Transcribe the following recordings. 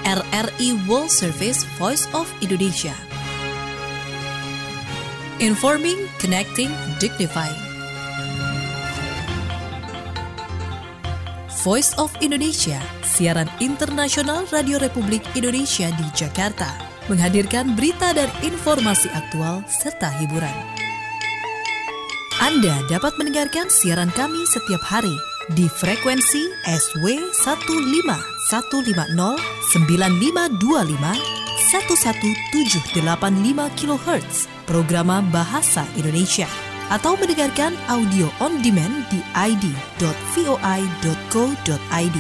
RRI World Service Voice of Indonesia. Informing, connecting, dignifying. Voice of Indonesia, siaran internasional Radio Republik Indonesia di Jakarta, menghadirkan berita dan informasi aktual serta hiburan. Anda dapat mendengarkan siaran kami setiap hari di frekuensi SW 15150 9525 11785 kHz, programa Bahasa Indonesia, atau mendengarkan audio on demand di id.voi.co.id.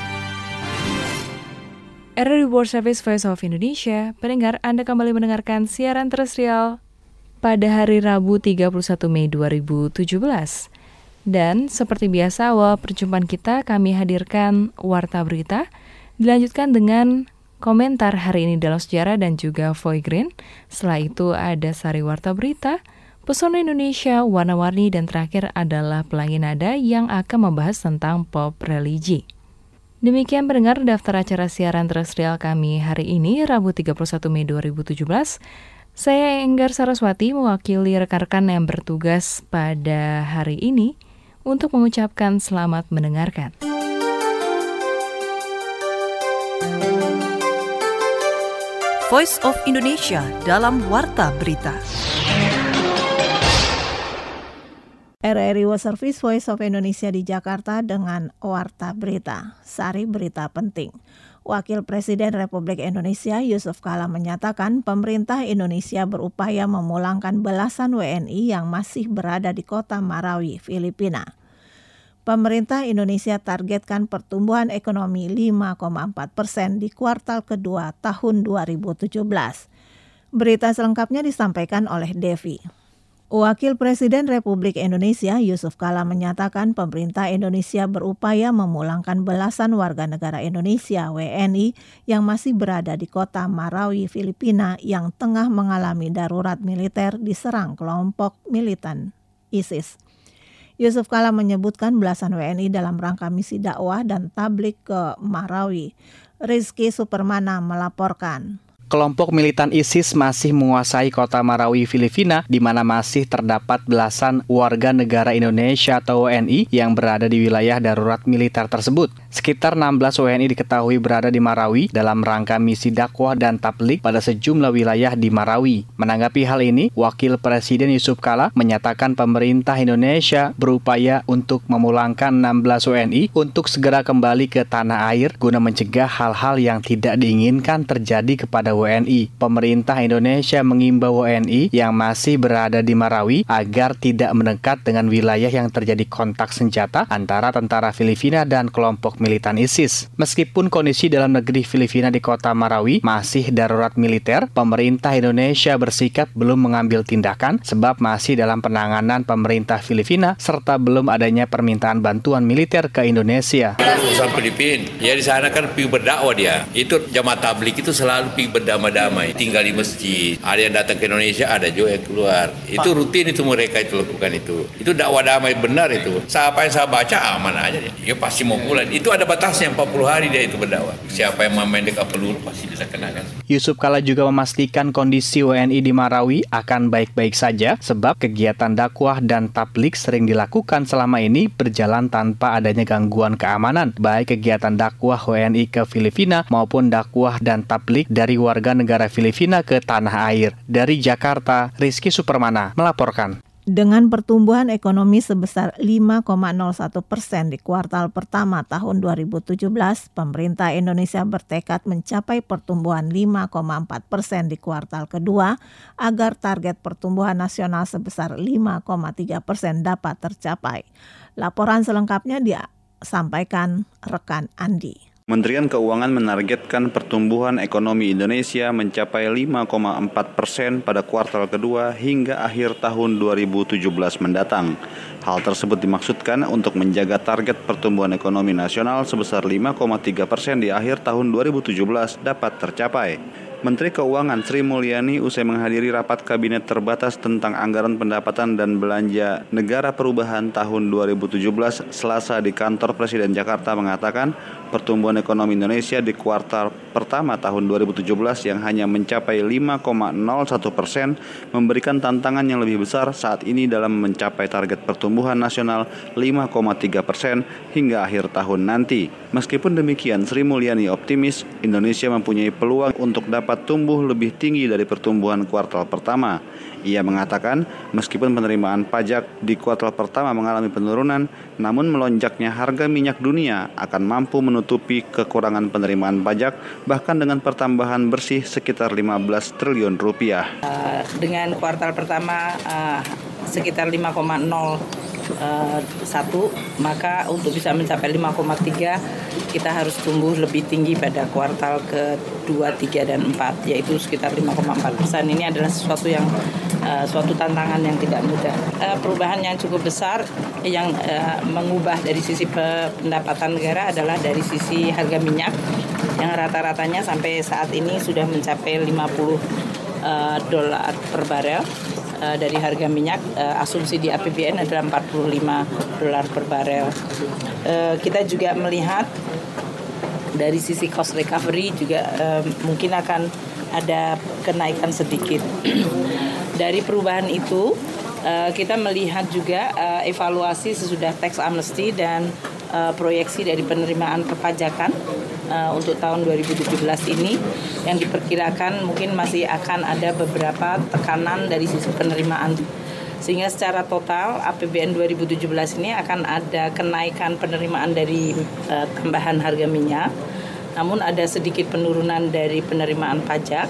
RRI World Service Voice of Indonesia, pendengar, Anda kembali mendengarkan siaran terestrial pada hari Rabu 31 Mei 2017. Dan seperti biasa, awal perjumpaan kita kami hadirkan warta berita, dilanjutkan dengan komentar hari ini dalam sejarah dan juga Voy Green. Setelah itu ada sari warta berita, pesona Indonesia, warna-warni, dan terakhir adalah Pelangi Nada yang akan membahas tentang pop religi. Demikian pendengar daftar acara siaran terestrial kami hari ini, Rabu 31 Mei 2017. Saya Enggar Saraswati mewakili rekan-rekan yang bertugas pada hari ini untuk mengucapkan selamat mendengarkan. Voice of Indonesia dalam Warta Berita. RRI World Service Voice of Indonesia di Jakarta dengan Warta Berita. Sari berita penting. Wakil Presiden Republik Indonesia Yusuf Kala menyatakan pemerintah Indonesia berupaya memulangkan belasan WNI yang masih berada di kota Marawi, Filipina. Pemerintah Indonesia targetkan pertumbuhan ekonomi 5,4% di kuartal kedua tahun 2017. Berita selengkapnya disampaikan oleh Devi. Wakil Presiden Republik Indonesia Yusuf Kala menyatakan pemerintah Indonesia berupaya memulangkan belasan warga negara Indonesia WNI yang masih berada di kota Marawi, Filipina yang tengah mengalami darurat militer diserang kelompok militan ISIS. Yusuf Kala menyebutkan belasan WNI dalam rangka misi dakwah dan tablik ke Marawi. Rizky Supermana melaporkan. Kelompok militan ISIS masih menguasai kota Marawi, Filipina, di mana masih terdapat belasan warga negara Indonesia atau WNI yang berada di wilayah darurat militer tersebut. Sekitar 16 WNI diketahui berada di Marawi dalam rangka misi dakwah dan tablik pada sejumlah wilayah di Marawi. Menanggapi hal ini, Wakil Presiden Yusuf Kala menyatakan pemerintah Indonesia berupaya untuk memulangkan 16 WNI untuk segera kembali ke tanah air guna mencegah hal-hal yang tidak diinginkan terjadi kepada WNI. Pemerintah Indonesia mengimbau WNI yang masih berada di Marawi agar tidak mendekat dengan wilayah yang terjadi kontak senjata antara tentara Filipina dan kelompok militan ISIS. Meskipun kondisi dalam negeri Filipina di kota Marawi masih darurat militer, pemerintah Indonesia bersikap belum mengambil tindakan sebab masih dalam penanganan pemerintah Filipina serta belum adanya permintaan bantuan militer ke Indonesia. Urusan Filipina, ya di sana kan pergi berdakwah dia. Itu jamaah tablik itu selalu pergi berdamai-damai, tinggal di masjid. Ada yang datang ke Indonesia, ada juga yang keluar. Itu rutin itu mereka itu lakukan itu. Itu dakwah damai benar itu. Siapa yang saya baca aman aja dia. Ya pasti mau pulang. Itu ada batasnya 40 hari dia itu berdakwah. Siapa yang main dekat peluru pasti bisa kenakan. Yusuf Kala juga memastikan kondisi WNI di Marawi akan baik-baik saja sebab kegiatan dakwah dan tablik sering dilakukan selama ini berjalan tanpa adanya gangguan keamanan, baik kegiatan dakwah WNI ke Filipina maupun dakwah dan tablik dari warga negara Filipina ke tanah air. Dari Jakarta, Rizky Supermana melaporkan. Dengan pertumbuhan ekonomi sebesar 5,01% di kuartal pertama tahun 2017, pemerintah Indonesia bertekad mencapai pertumbuhan 5,4% di kuartal kedua agar target pertumbuhan nasional sebesar 5,3% dapat tercapai. Laporan selengkapnya disampaikan rekan Andi. Kementerian Keuangan menargetkan pertumbuhan ekonomi Indonesia mencapai 5,4% pada kuartal kedua hingga akhir tahun 2017 mendatang. Hal tersebut dimaksudkan untuk menjaga target pertumbuhan ekonomi nasional sebesar 5,3% di akhir tahun 2017 dapat tercapai. Menteri Keuangan Sri Mulyani usai menghadiri rapat kabinet terbatas tentang anggaran pendapatan dan belanja negara perubahan tahun 2017 Selasa di kantor Presiden Jakarta mengatakan pertumbuhan ekonomi Indonesia di kuartal pertama tahun 2017 yang hanya mencapai 5,01% memberikan tantangan yang lebih besar saat ini dalam mencapai target pertumbuhan nasional 5,3% hingga akhir tahun nanti. Meskipun demikian, Sri Mulyani optimis Indonesia mempunyai peluang untuk dapat tumbuh lebih tinggi dari pertumbuhan kuartal pertama. Ia mengatakan meskipun penerimaan pajak di kuartal pertama mengalami penurunan, namun melonjaknya harga minyak dunia akan mampu menutupi kekurangan penerimaan pajak bahkan dengan pertambahan bersih sekitar 15 triliun rupiah. Dengan kuartal pertama sekitar 5,01, maka untuk bisa mencapai 5,3 kita harus tumbuh lebih tinggi pada kuartal ke-2, 3, dan 4, yaitu sekitar 5,4%. Ini adalah suatu tantangan yang tidak mudah. Perubahan yang cukup besar yang mengubah dari sisi pendapatan negara adalah dari sisi harga minyak yang rata-ratanya sampai saat ini sudah mencapai $50 per barel. Dari harga minyak, asumsi di APBN adalah $45 per barel. Kita juga melihat dari sisi cost recovery juga mungkin akan ada kenaikan sedikit. Dari perubahan itu, kita melihat juga evaluasi sesudah tax amnesty dan proyeksi dari penerimaan perpajakan untuk tahun 2017 ini yang diperkirakan mungkin masih akan ada beberapa tekanan dari sisi penerimaan. Sehingga secara total APBN 2017 ini akan ada kenaikan penerimaan dari tambahan harga minyak, namun ada sedikit penurunan dari penerimaan pajak.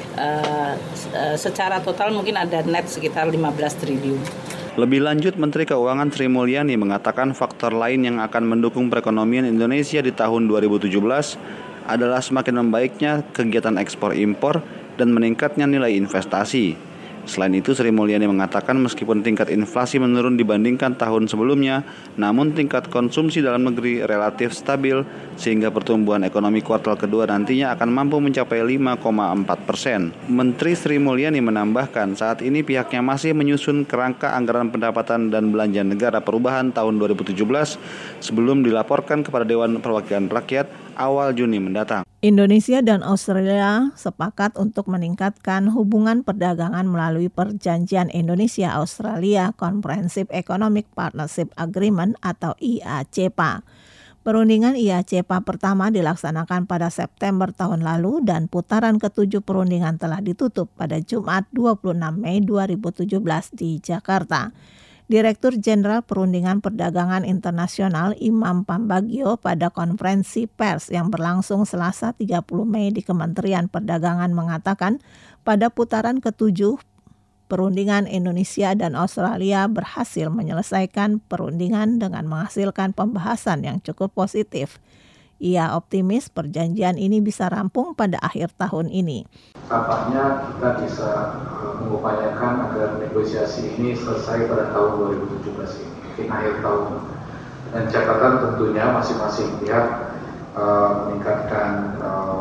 Secara total mungkin ada net sekitar 15 triliun. Lebih lanjut, Menteri Keuangan Sri Mulyani mengatakan faktor lain yang akan mendukung perekonomian Indonesia di tahun 2017 adalah semakin membaiknya kegiatan ekspor-impor dan meningkatnya nilai investasi. Selain itu, Sri Mulyani mengatakan meskipun tingkat inflasi menurun dibandingkan tahun sebelumnya, namun tingkat konsumsi dalam negeri relatif stabil sehingga pertumbuhan ekonomi kuartal kedua nantinya akan mampu mencapai 5,4%. Menteri Sri Mulyani menambahkan saat ini pihaknya masih menyusun kerangka anggaran pendapatan dan belanja negara perubahan tahun 2017 sebelum dilaporkan kepada Dewan Perwakilan Rakyat awal Juni mendatang. Indonesia dan Australia sepakat untuk meningkatkan hubungan perdagangan melalui Perjanjian Indonesia-Australia Comprehensive Economic Partnership Agreement atau IACPA. Perundingan IACPA pertama dilaksanakan pada September tahun lalu dan putaran ke-7 perundingan telah ditutup pada Jumat 26 Mei 2017 di Jakarta. Direktur Jenderal Perundingan Perdagangan Internasional Imam Pambagio pada konferensi pers yang berlangsung Selasa 30 Mei di Kementerian Perdagangan mengatakan pada putaran ke-7 perundingan Indonesia dan Australia berhasil menyelesaikan perundingan dengan menghasilkan pembahasan yang cukup positif. Ia optimis perjanjian ini bisa rampung pada akhir tahun ini. Tampaknya kita bisa mengupayakan agar negosiasi ini selesai pada tahun 2017 ini, mungkin akhir tahun. Dan catatan tentunya masing-masing pihak meningkatkan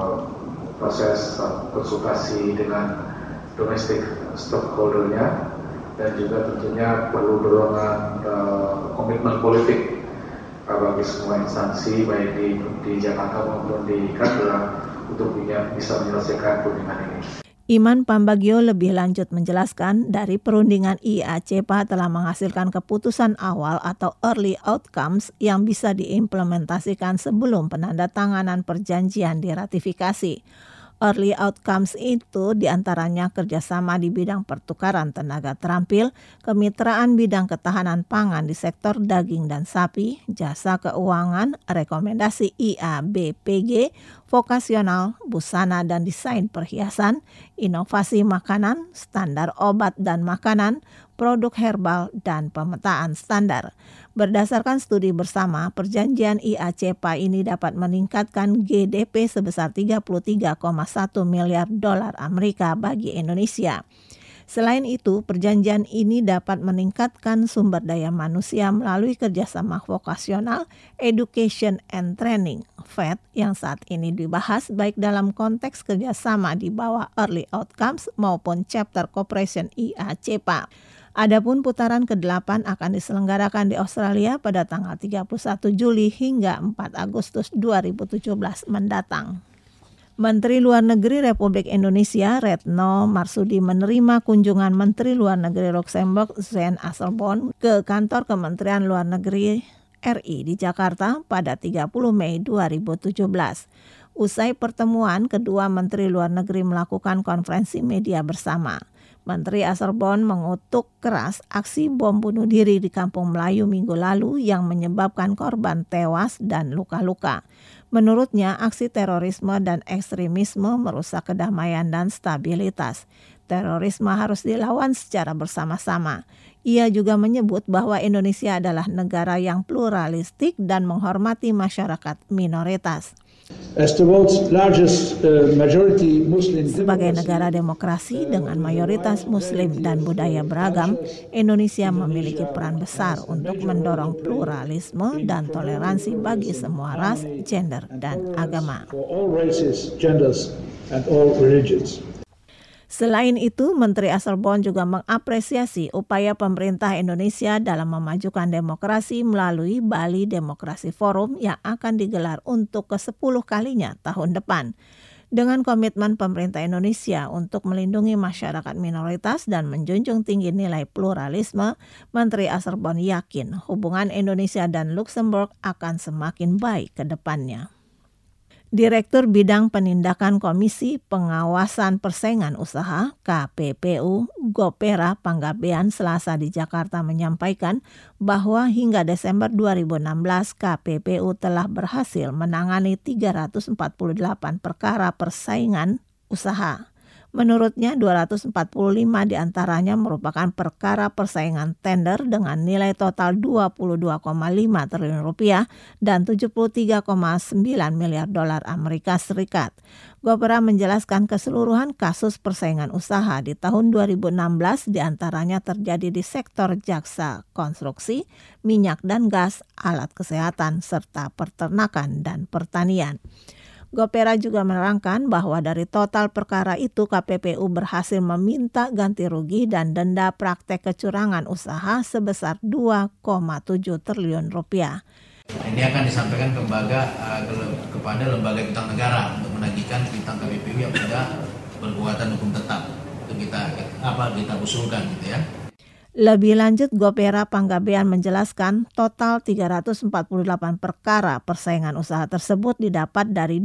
proses konsultasi dengan domestic stakeholder-nya dan juga tentunya perlu dorongan komitmen politik bagi semua instansi baik di Jakarta maupun di Kanada untuk bisa menyelesaikan perundingan ini. Iman Pambagio lebih lanjut menjelaskan dari perundingan IACPA telah menghasilkan keputusan awal atau early outcomes yang bisa diimplementasikan sebelum penandatanganan perjanjian diratifikasi. Early outcomes itu diantaranya kerjasama di bidang pertukaran tenaga terampil, kemitraan bidang ketahanan pangan di sektor daging dan sapi, jasa keuangan, rekomendasi IABPG, vokasional, busana dan desain perhiasan, inovasi makanan, standar obat dan makanan, produk herbal, dan pemetaan standar. Berdasarkan studi bersama, perjanjian IACPA ini dapat meningkatkan GDP sebesar 33,1 miliar dolar Amerika bagi Indonesia. Selain itu, perjanjian ini dapat meningkatkan sumber daya manusia melalui kerjasama vokasional, education and training, FET, yang saat ini dibahas baik dalam konteks kerjasama di bawah Early Outcomes maupun Chapter Cooperation IACPA. Adapun putaran ke-8 akan diselenggarakan di Australia pada tanggal 31 Juli hingga 4 Agustus 2017 mendatang. Menteri Luar Negeri Republik Indonesia Retno Marsudi menerima kunjungan Menteri Luar Negeri Luxembourg Jean Asselborn ke kantor Kementerian Luar Negeri RI di Jakarta pada 30 Mei 2017. Usai pertemuan, kedua Menteri Luar Negeri melakukan konferensi media bersama. Menteri Asselborn mengutuk keras aksi bom bunuh diri di Kampung Melayu minggu lalu yang menyebabkan korban tewas dan luka-luka. Menurutnya, aksi terorisme dan ekstremisme merusak kedamaian dan stabilitas. Terorisme harus dilawan secara bersama-sama. Ia juga menyebut bahwa Indonesia adalah negara yang pluralistik dan menghormati masyarakat minoritas. Sebagai negara demokrasi dengan mayoritas Muslim dan budaya beragam, Indonesia memiliki peran besar untuk mendorong pluralisme dan toleransi bagi semua ras, gender, dan agama. Selain itu, Menteri Asselborn juga mengapresiasi upaya pemerintah Indonesia dalam memajukan demokrasi melalui Bali Demokrasi Forum yang akan digelar untuk ke-10 kalinya tahun depan. Dengan komitmen pemerintah Indonesia untuk melindungi masyarakat minoritas dan menjunjung tinggi nilai pluralisme, Menteri Asselborn yakin hubungan Indonesia dan Luxembourg akan semakin baik ke depannya. Direktur Bidang Penindakan Komisi Pengawasan Persaingan Usaha KPPU Gopera Panggabean Selasa di Jakarta menyampaikan bahwa hingga Desember 2016 KPPU telah berhasil menangani 348 perkara persaingan usaha. Menurutnya 245 diantaranya merupakan perkara persaingan tender dengan nilai total 22,5 triliun rupiah dan 73,9 miliar dolar Amerika Serikat. Gopera menjelaskan keseluruhan kasus persaingan usaha di tahun 2016 diantaranya terjadi di sektor jasa konstruksi, minyak dan gas, alat kesehatan, serta peternakan dan pertanian. Gopera juga menerangkan bahwa dari total perkara itu KPPU berhasil meminta ganti rugi dan denda praktek kecurangan usaha sebesar 2,7 triliun rupiah. Ini akan disampaikan kepada lembaga piutang negara untuk menagihkan piutang KPPU yang sudah berkekuatan hukum tetap. Itu kita usulkan gitu ya. Lebih lanjut, Gopera Panggabean menjelaskan total 348 perkara persaingan usaha tersebut didapat dari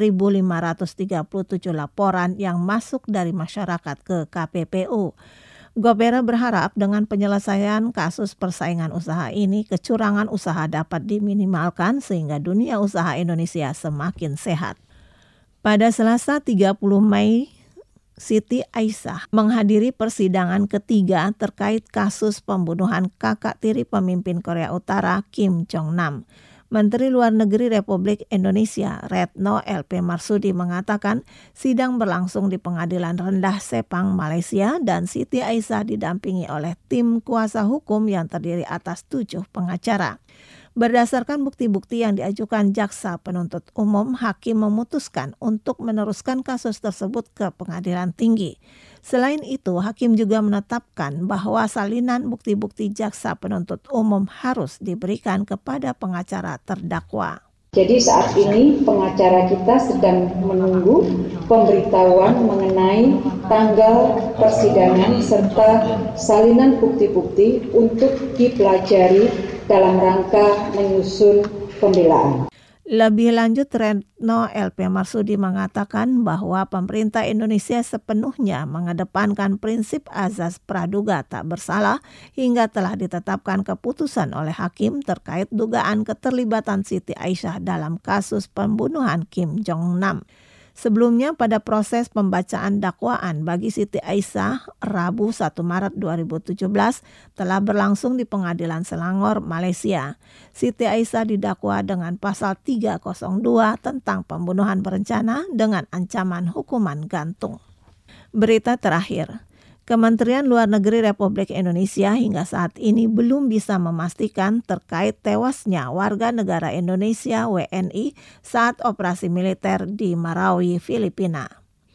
2.537 laporan yang masuk dari masyarakat ke KPPU. Gopera berharap dengan penyelesaian kasus persaingan usaha ini, kecurangan usaha dapat diminimalkan sehingga dunia usaha Indonesia semakin sehat. Pada Selasa 30 Mei, Siti Aisyah menghadiri persidangan ketiga terkait kasus pembunuhan kakak tiri pemimpin Korea Utara Kim Jong-nam. Menteri Luar Negeri Republik Indonesia Retno LP Marsudi mengatakan sidang berlangsung di Pengadilan Rendah Sepang, Malaysia dan Siti Aisyah didampingi oleh tim kuasa hukum yang terdiri atas 7 pengacara. Berdasarkan bukti-bukti yang diajukan jaksa penuntut umum, hakim memutuskan untuk meneruskan kasus tersebut ke pengadilan tinggi. Selain itu, hakim juga menetapkan bahwa salinan bukti-bukti jaksa penuntut umum harus diberikan kepada pengacara terdakwa. Jadi saat ini pengacara kita sedang menunggu pemberitahuan mengenai tanggal persidangan serta salinan bukti-bukti untuk dipelajari dalam rangka menyusun pembelaan. Lebih lanjut, Retno LP Marsudi mengatakan bahwa pemerintah Indonesia sepenuhnya mengedepankan prinsip azas praduga tak bersalah hingga telah ditetapkan keputusan oleh hakim terkait dugaan keterlibatan Siti Aisyah dalam kasus pembunuhan Kim Jong-nam. Sebelumnya pada proses pembacaan dakwaan bagi Siti Aisyah Rabu 1 Maret 2017 telah berlangsung di Pengadilan Selangor, Malaysia. Siti Aisyah didakwa dengan pasal 302 tentang pembunuhan berencana dengan ancaman hukuman gantung. Berita terakhir. Kementerian Luar Negeri Republik Indonesia hingga saat ini belum bisa memastikan terkait tewasnya warga negara Indonesia WNI saat operasi militer di Marawi, Filipina.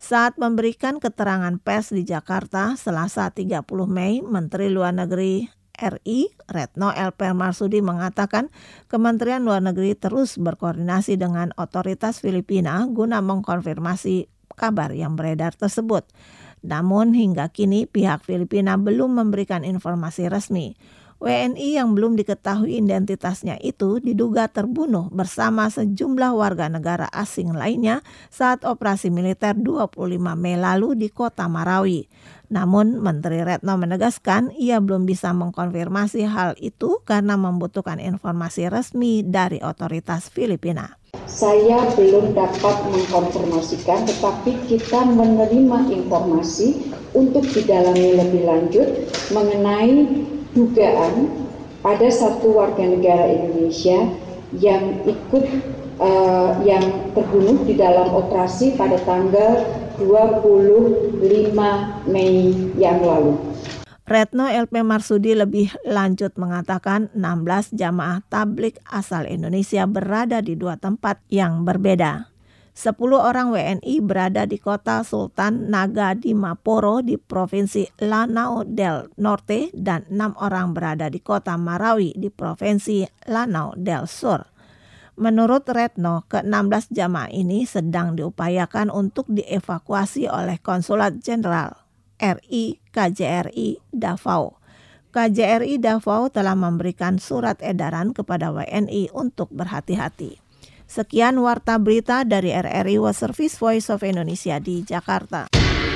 Saat memberikan keterangan pers di Jakarta Selasa 30 Mei, Menteri Luar Negeri RI Retno LP Marsudi mengatakan Kementerian Luar Negeri terus berkoordinasi dengan otoritas Filipina guna mengkonfirmasi kabar yang beredar tersebut. Namun hingga kini pihak Filipina belum memberikan informasi resmi. WNI yang belum diketahui identitasnya itu diduga terbunuh bersama sejumlah warga negara asing lainnya saat operasi militer 25 Mei lalu di kota Marawi. Namun Menteri Retno menegaskan ia belum bisa mengkonfirmasi hal itu karena membutuhkan informasi resmi dari otoritas Filipina. Saya belum dapat mengkonfirmasikan, tetapi kita menerima informasi untuk didalami lebih lanjut mengenai dugaan ada satu warga negara Indonesia yang yang terbunuh di dalam operasi pada tanggal 25 Mei yang lalu. Retno LP Marsudi lebih lanjut mengatakan 16 jamaah tabligh asal Indonesia berada di 2 tempat yang berbeda. 10 orang WNI berada di kota Sultan Naga di Maporo di Provinsi Lanao del Norte dan 6 orang berada di kota Marawi di Provinsi Lanao del Sur. Menurut Retno, ke-16 jamaah ini sedang diupayakan untuk dievakuasi oleh Konsulat Jenderal RI KJRI Davao. KJRI Davao telah memberikan surat edaran kepada WNI untuk berhati-hati. Sekian warta berita dari RRI World Service Voice of Indonesia di Jakarta.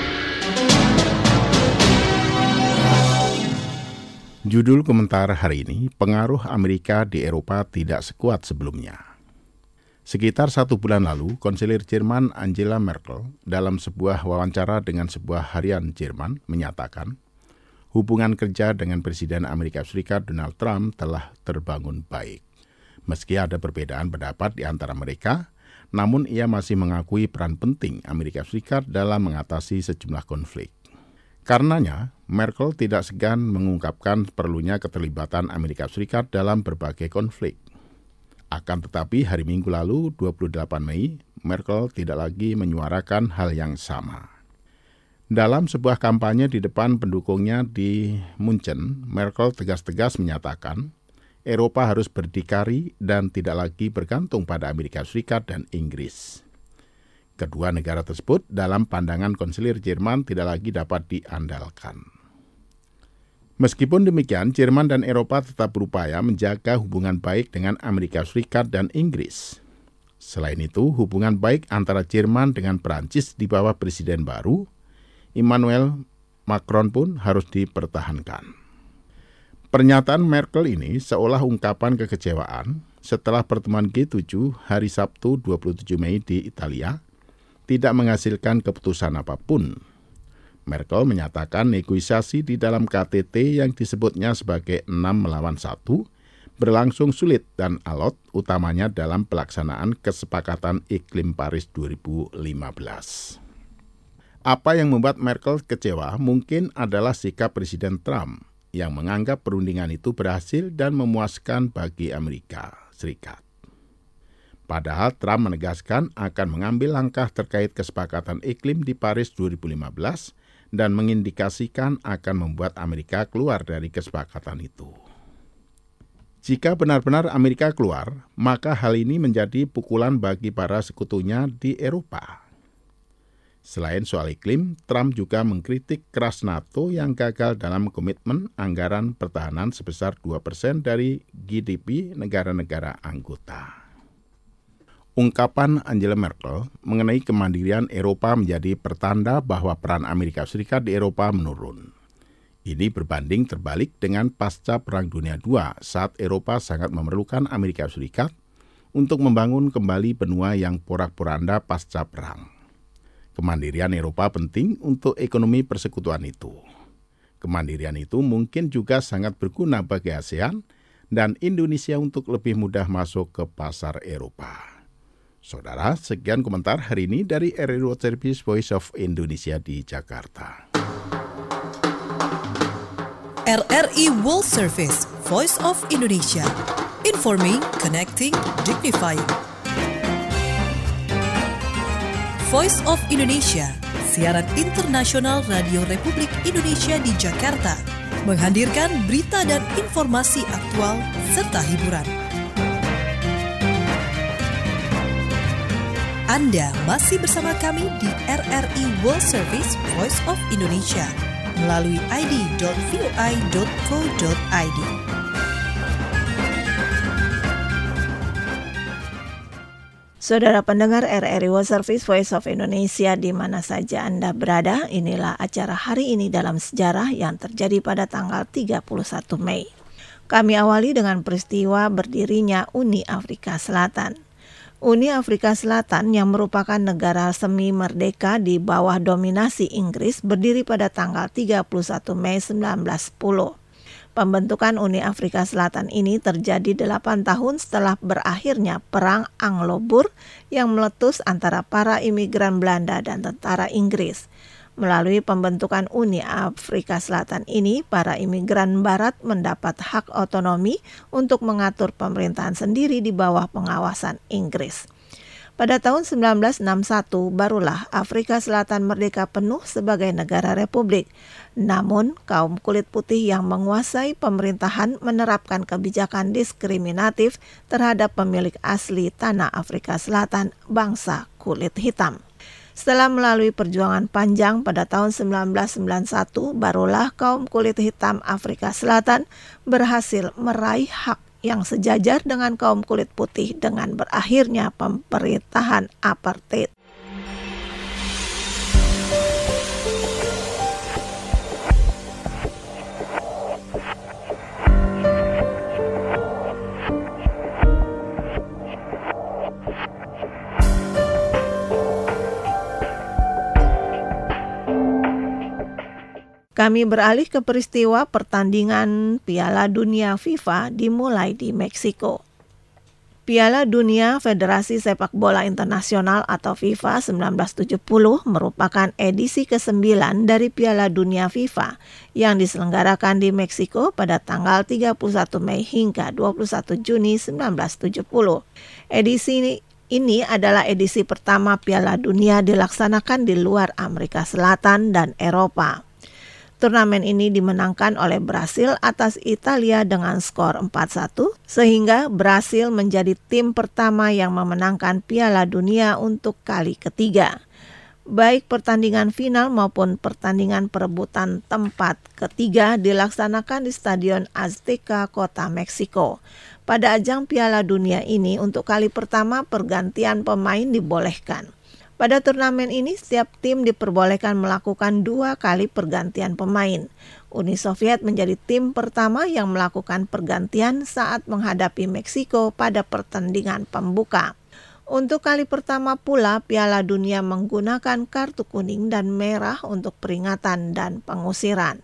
Judul komentar hari ini, pengaruh Amerika di Eropa tidak sekuat sebelumnya. Sekitar 1 bulan lalu, Kanselir Jerman Angela Merkel dalam sebuah wawancara dengan sebuah harian Jerman menyatakan hubungan kerja dengan Presiden Amerika Serikat Donald Trump telah terbangun baik. Meski ada perbedaan pendapat di antara mereka, namun ia masih mengakui peran penting Amerika Serikat dalam mengatasi sejumlah konflik. Karenanya, Merkel tidak segan mengungkapkan perlunya keterlibatan Amerika Serikat dalam berbagai konflik. Akan tetapi hari Minggu lalu, 28 Mei, Merkel tidak lagi menyuarakan hal yang sama. Dalam sebuah kampanye di depan pendukungnya di Munchen, Merkel tegas-tegas menyatakan Eropa harus berdikari dan tidak lagi bergantung pada Amerika Serikat dan Inggris. Kedua negara tersebut dalam pandangan Kanselir Jerman tidak lagi dapat diandalkan. Meskipun demikian, Jerman dan Eropa tetap berupaya menjaga hubungan baik dengan Amerika Serikat dan Inggris. Selain itu, hubungan baik antara Jerman dengan Perancis di bawah presiden baru, Emmanuel Macron pun harus dipertahankan. Pernyataan Merkel ini seolah ungkapan kekecewaan setelah pertemuan G7 hari Sabtu 27 Mei di Italia tidak menghasilkan keputusan apapun. Merkel menyatakan negosiasi di dalam KTT yang disebutnya sebagai 6-1 berlangsung sulit dan alot, utamanya dalam pelaksanaan kesepakatan iklim Paris 2015. Apa yang membuat Merkel kecewa mungkin adalah sikap Presiden Trump yang menganggap perundingan itu berhasil dan memuaskan bagi Amerika Serikat. Padahal Trump menegaskan akan mengambil langkah terkait kesepakatan iklim di Paris 2015 dan mengindikasikan akan membuat Amerika keluar dari kesepakatan itu. Jika benar-benar Amerika keluar, maka hal ini menjadi pukulan bagi para sekutunya di Eropa. Selain soal iklim, Trump juga mengkritik keras NATO yang gagal dalam komitmen anggaran pertahanan sebesar 2% dari GDP negara-negara anggota. Ungkapan Angela Merkel mengenai kemandirian Eropa menjadi pertanda bahwa peran Amerika Serikat di Eropa menurun. Ini berbanding terbalik dengan pasca Perang Dunia II saat Eropa sangat memerlukan Amerika Serikat untuk membangun kembali benua yang porak-poranda pasca perang. Kemandirian Eropa penting untuk ekonomi persekutuan itu. Kemandirian itu mungkin juga sangat berguna bagi ASEAN dan Indonesia untuk lebih mudah masuk ke pasar Eropa. Saudara, sekian komentar hari ini dari RRI World Service Voice of Indonesia di Jakarta. RRI World Service Voice of Indonesia. Informing, connecting, dignifying. Voice of Indonesia, siaran internasional Radio Republik Indonesia di Jakarta, menghadirkan berita dan informasi aktual serta hiburan. Anda masih bersama kami di RRI World Service Voice of Indonesia melalui id.voi.co.id. Saudara pendengar RRI World Service Voice of Indonesia di mana saja Anda berada, inilah acara hari ini dalam sejarah yang terjadi pada tanggal 31 Mei. Kami awali dengan peristiwa berdirinya Uni Afrika Selatan. Uni Afrika Selatan yang merupakan negara semi merdeka di bawah dominasi Inggris berdiri pada tanggal 31 Mei 1910. Pembentukan Uni Afrika Selatan ini terjadi 8 tahun setelah berakhirnya Perang Anglo-Boer yang meletus antara para imigran Belanda dan tentara Inggris. Melalui pembentukan Uni Afrika Selatan ini, para imigran Barat mendapat hak otonomi untuk mengatur pemerintahan sendiri di bawah pengawasan Inggris. Pada tahun 1961 barulah Afrika Selatan merdeka penuh sebagai negara republik. Namun, kaum kulit putih yang menguasai pemerintahan menerapkan kebijakan diskriminatif terhadap pemilik asli tanah Afrika Selatan, bangsa kulit hitam. Setelah melalui perjuangan panjang pada tahun 1991, barulah kaum kulit hitam Afrika Selatan berhasil meraih hak yang sejajar dengan kaum kulit putih dengan berakhirnya pemerintahan apartheid. Kami beralih ke peristiwa pertandingan Piala Dunia FIFA dimulai di Meksiko. Piala Dunia Federasi Sepak Bola Internasional atau FIFA 1970 merupakan edisi ke-9 dari Piala Dunia FIFA yang diselenggarakan di Meksiko pada tanggal 31 Mei hingga 21 Juni 1970. Edisi ini adalah edisi pertama Piala Dunia dilaksanakan di luar Amerika Selatan dan Eropa. Turnamen ini dimenangkan oleh Brasil atas Italia dengan skor 4-1, sehingga Brasil menjadi tim pertama yang memenangkan Piala Dunia untuk kali ketiga. Baik pertandingan final maupun pertandingan perebutan tempat ketiga dilaksanakan di Stadion Azteca, kota Meksiko. Pada ajang Piala Dunia ini, untuk kali pertama pergantian pemain dibolehkan. Pada turnamen ini, setiap tim diperbolehkan melakukan 2 kali pergantian pemain. Uni Soviet menjadi tim pertama yang melakukan pergantian saat menghadapi Meksiko pada pertandingan pembuka. Untuk kali pertama pula, Piala Dunia menggunakan kartu kuning dan merah untuk peringatan dan pengusiran.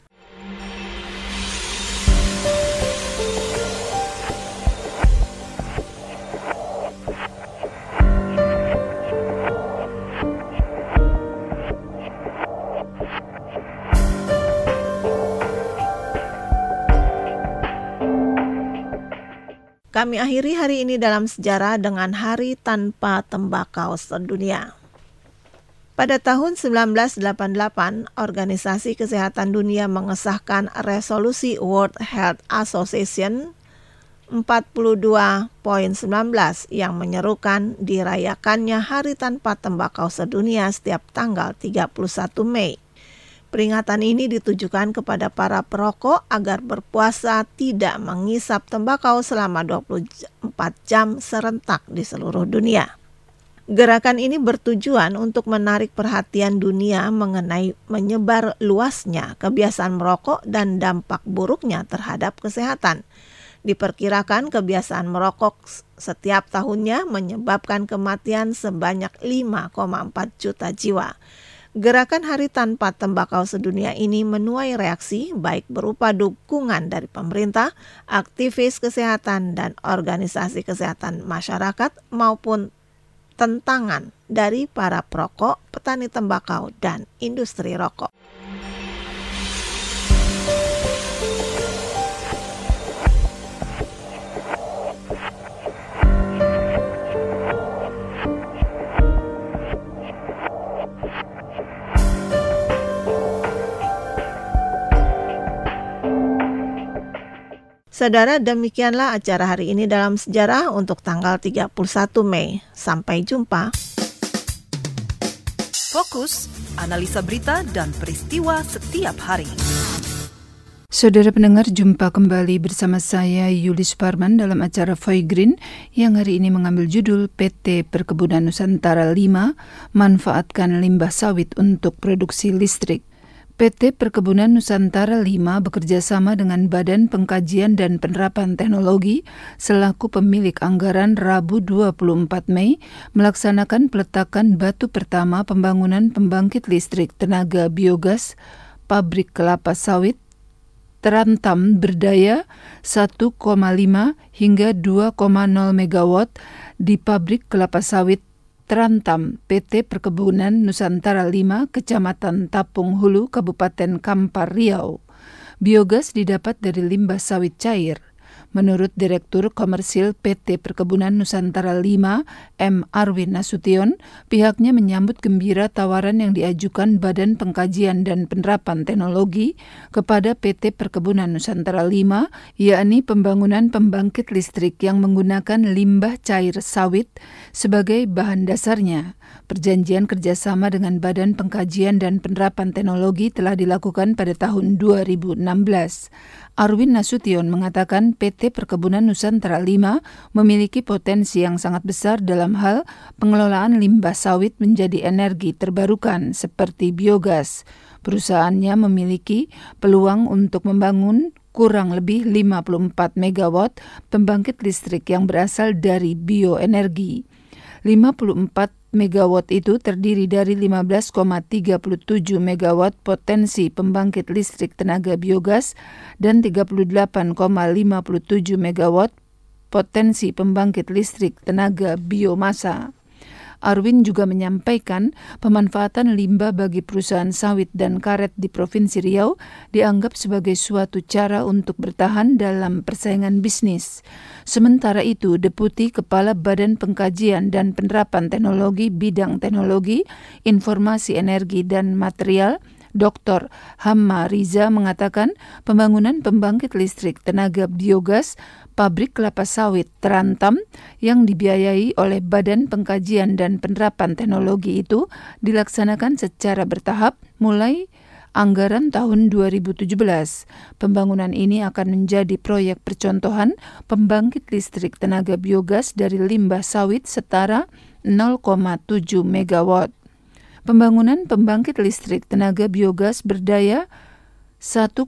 Kami akhiri hari ini dalam sejarah dengan Hari Tanpa Tembakau Sedunia. Pada tahun 1988, Organisasi Kesehatan Dunia mengesahkan resolusi World Health Association 42.19 yang menyerukan dirayakannya Hari Tanpa Tembakau Sedunia setiap tanggal 31 Mei. Peringatan ini ditujukan kepada para perokok agar berpuasa tidak mengisap tembakau selama 24 jam serentak di seluruh dunia. Gerakan ini bertujuan untuk menarik perhatian dunia mengenai menyebar luasnya kebiasaan merokok dan dampak buruknya terhadap kesehatan. Diperkirakan kebiasaan merokok setiap tahunnya menyebabkan kematian sebanyak 5,4 juta jiwa. Gerakan Hari Tanpa Tembakau Sedunia ini menuai reaksi baik berupa dukungan dari pemerintah, aktivis kesehatan, dan organisasi kesehatan masyarakat maupun tentangan dari para perokok, petani tembakau, dan industri rokok. Saudara, demikianlah acara hari ini dalam sejarah untuk tanggal 31 Mei. Sampai jumpa. Fokus, analisa berita dan peristiwa setiap hari. Saudara pendengar, jumpa kembali bersama saya Yulis Parman dalam acara Voy Green yang hari ini mengambil judul PT Perkebunan Nusantara 5 manfaatkan limbah sawit untuk produksi listrik. PT Perkebunan Nusantara 5 bekerja sama dengan Badan Pengkajian dan Penerapan Teknologi selaku pemilik anggaran Rabu 24 Mei melaksanakan peletakan batu pertama pembangunan pembangkit listrik tenaga biogas pabrik kelapa sawit Terantam berdaya 1,5 hingga 2,0 megawatt di pabrik kelapa sawit Terantam PT Perkebunan Nusantara 5 Kecamatan Tapung Hulu Kabupaten Kampar Riau. Biogas didapat dari limbah sawit cair. Menurut Direktur Komersil PT Perkebunan Nusantara 5, M. Arwin Nasution, pihaknya menyambut gembira tawaran yang diajukan Badan Pengkajian dan Penerapan Teknologi kepada PT Perkebunan Nusantara 5, yakni pembangunan pembangkit listrik yang menggunakan limbah cair sawit sebagai bahan dasarnya. Perjanjian kerjasama dengan Badan Pengkajian dan Penerapan Teknologi telah dilakukan pada tahun 2016. Arwin Nasution mengatakan PT Perkebunan Nusantara 5 memiliki potensi yang sangat besar dalam hal pengelolaan limbah sawit menjadi energi terbarukan seperti biogas. Perusahaannya memiliki peluang untuk membangun kurang lebih 54 megawatt pembangkit listrik yang berasal dari bioenergi. 54 megawatt itu terdiri dari 15,37 megawatt potensi pembangkit listrik tenaga biogas dan 38,57 megawatt potensi pembangkit listrik tenaga biomasa. Arwin juga menyampaikan pemanfaatan limbah bagi perusahaan sawit dan karet di Provinsi Riau dianggap sebagai suatu cara untuk bertahan dalam persaingan bisnis. Sementara itu, Deputi Kepala Badan Pengkajian dan Penerapan Teknologi Bidang Teknologi, Informasi Energi dan Material, Dr. Hamma Riza mengatakan pembangunan pembangkit listrik tenaga biogas pabrik kelapa sawit Terantam yang dibiayai oleh Badan Pengkajian dan Penerapan Teknologi itu dilaksanakan secara bertahap mulai anggaran tahun 2017. Pembangunan ini akan menjadi proyek percontohan pembangkit listrik tenaga biogas dari limbah sawit setara 0,7 megawatt. Pembangunan pembangkit listrik tenaga biogas berdaya 1,5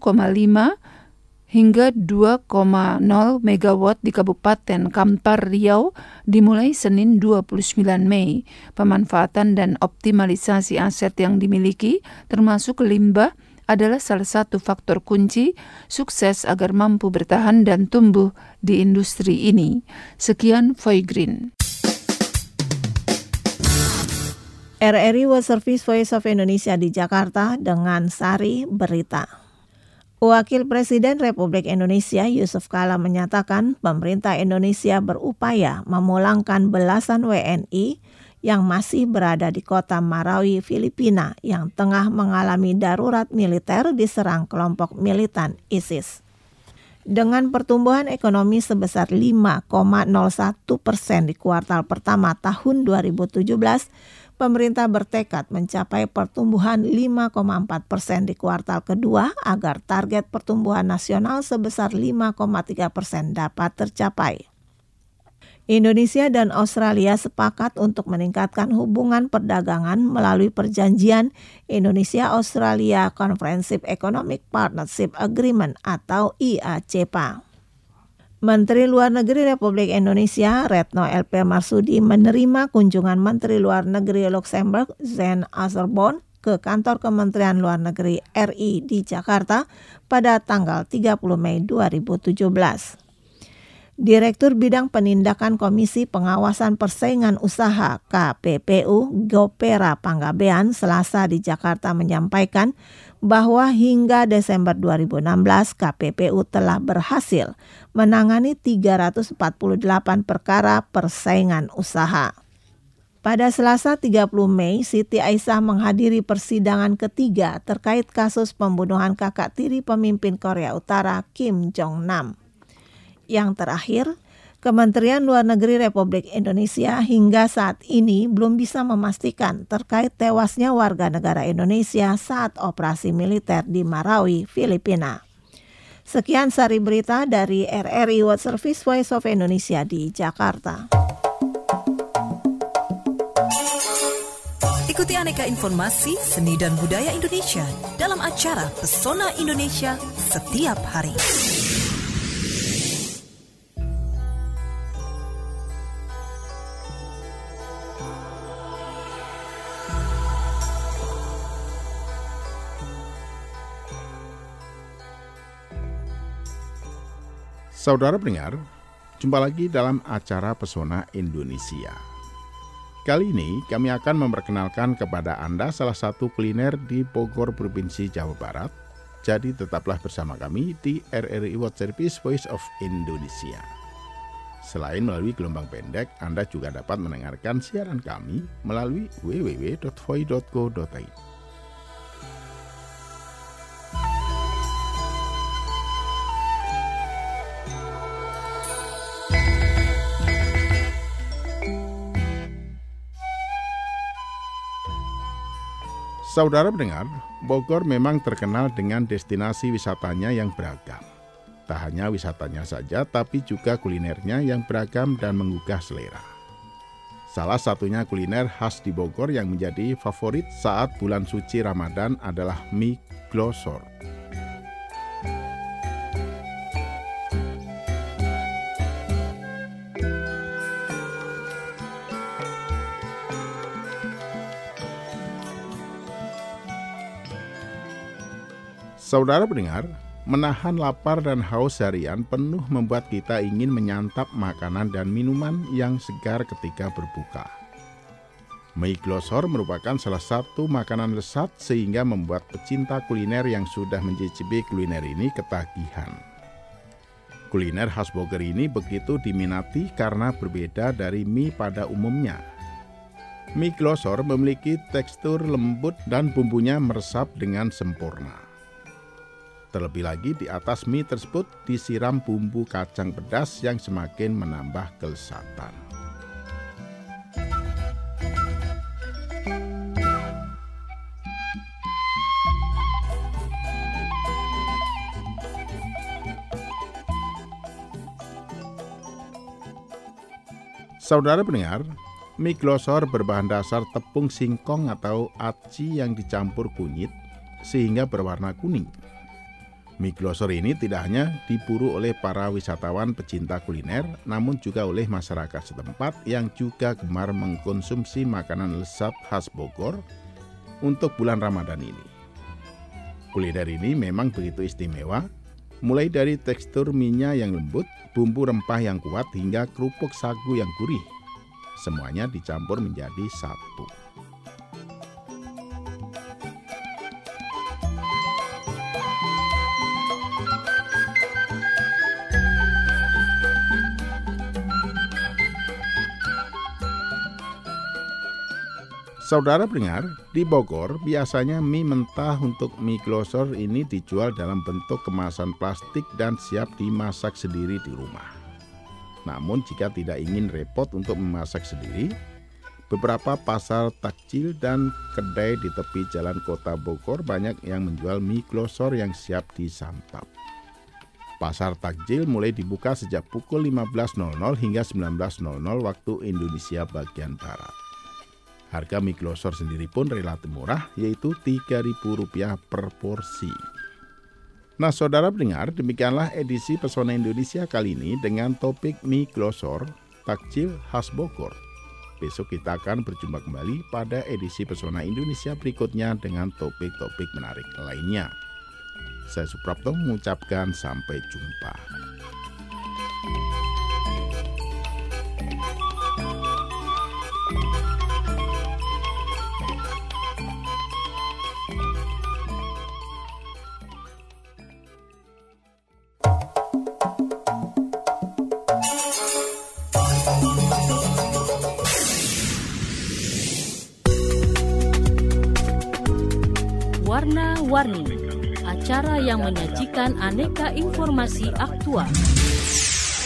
hingga 2,0 megawatt di Kabupaten Kampar Riau dimulai Senin 29 Mei. Pemanfaatan dan optimalisasi aset yang dimiliki termasuk limbah adalah salah satu faktor kunci sukses agar mampu bertahan dan tumbuh di industri ini. Sekian Voy Green. RRI World Service Voice of Indonesia di Jakarta dengan Sari Berita. Wakil Presiden Republik Indonesia Yusuf Kala menyatakan pemerintah Indonesia berupaya memulangkan belasan WNI yang masih berada di kota Marawi, Filipina yang tengah mengalami darurat militer diserang kelompok militan ISIS. Dengan pertumbuhan ekonomi sebesar 5,01% di kuartal pertama tahun 2017, pemerintah bertekad mencapai pertumbuhan 5,4% di kuartal kedua agar target pertumbuhan nasional sebesar 5,3% dapat tercapai. Indonesia dan Australia sepakat untuk meningkatkan hubungan perdagangan melalui perjanjian Indonesia-Australia Comprehensive Economic Partnership Agreement atau IACPA. Menteri Luar Negeri Republik Indonesia Retno LP Marsudi menerima kunjungan Menteri Luar Negeri Luxembourg Jean Asselborn ke kantor Kementerian Luar Negeri RI di Jakarta pada tanggal 30 Mei 2017. Direktur Bidang Penindakan Komisi Pengawasan Persaingan Usaha KPPU Gopera Panggabean Selasa di Jakarta menyampaikan bahwa hingga Desember 2016 KPPU telah berhasil menangani 348 perkara persaingan usaha. Pada Selasa 30 Mei, Siti Aisyah menghadiri persidangan ketiga terkait kasus pembunuhan kakak tiri pemimpin Korea Utara Kim Jong-nam. Yang terakhir, Kementerian Luar Negeri Republik Indonesia hingga saat ini belum bisa memastikan terkait tewasnya warga negara Indonesia saat operasi militer di Marawi, Filipina. Sekian sari berita dari RRI World Service Voice of Indonesia di Jakarta. Ikuti aneka informasi seni dan budaya Indonesia dalam acara Pesona Indonesia setiap hari. Saudara pendengar, jumpa lagi dalam acara Pesona Indonesia. Kali ini kami akan memperkenalkan kepada Anda salah satu kuliner di Bogor, Provinsi Jawa Barat. Jadi tetaplah bersama kami di RRI World Service Voice of Indonesia. Selain melalui gelombang pendek, Anda juga dapat mendengarkan siaran kami melalui www.voi.co.id. Saudara pendengar, Bogor memang terkenal dengan destinasi wisatanya yang beragam. Tak hanya wisatanya saja, tapi juga kulinernya yang beragam dan menggugah selera. Salah satunya kuliner khas di Bogor yang menjadi favorit saat bulan suci Ramadan adalah mie glosor. Saudara pendengar, menahan lapar dan haus harian penuh membuat kita ingin menyantap makanan dan minuman yang segar ketika berbuka. Mie glosor merupakan salah satu makanan lezat sehingga membuat pecinta kuliner yang sudah mencicipi kuliner ini ketagihan. Kuliner khas Bogor ini begitu diminati karena berbeda dari mie pada umumnya. Mie glosor memiliki tekstur lembut dan bumbunya meresap dengan sempurna. Terlebih lagi di atas mie tersebut disiram bumbu kacang pedas yang semakin menambah kelezatan. Saudara pendengar, mie glosor berbahan dasar tepung singkong atau aci yang dicampur kunyit sehingga berwarna kuning. Mie glosor ini tidak hanya diburu oleh para wisatawan pecinta kuliner, namun juga oleh masyarakat setempat yang juga gemar mengkonsumsi makanan lezat khas Bogor untuk bulan Ramadan ini. Kuliner ini memang begitu istimewa, mulai dari tekstur mie-nya yang lembut, bumbu rempah yang kuat hingga kerupuk sagu yang gurih. Semuanya dicampur menjadi satu. Saudara pendengar, di Bogor biasanya mie mentah untuk mie glosor ini dijual dalam bentuk kemasan plastik dan siap dimasak sendiri di rumah. Namun jika tidak ingin repot untuk memasak sendiri, beberapa pasar takjil dan kedai di tepi jalan kota Bogor banyak yang menjual mie glosor yang siap disantap. Pasar takjil mulai dibuka sejak pukul 15.00 hingga 19.00 waktu Indonesia bagian Barat. Harga mie glosor sendiri pun relatif murah, yaitu Rp3.000 per porsi. Nah, saudara pendengar, demikianlah edisi Pesona Indonesia kali ini dengan topik mie glosor, takjil khas Bogor. Besok kita akan berjumpa kembali pada edisi Pesona Indonesia berikutnya dengan topik-topik menarik lainnya. Saya Suprapto mengucapkan sampai jumpa. Warna-Warni, acara yang menyajikan aneka informasi aktual.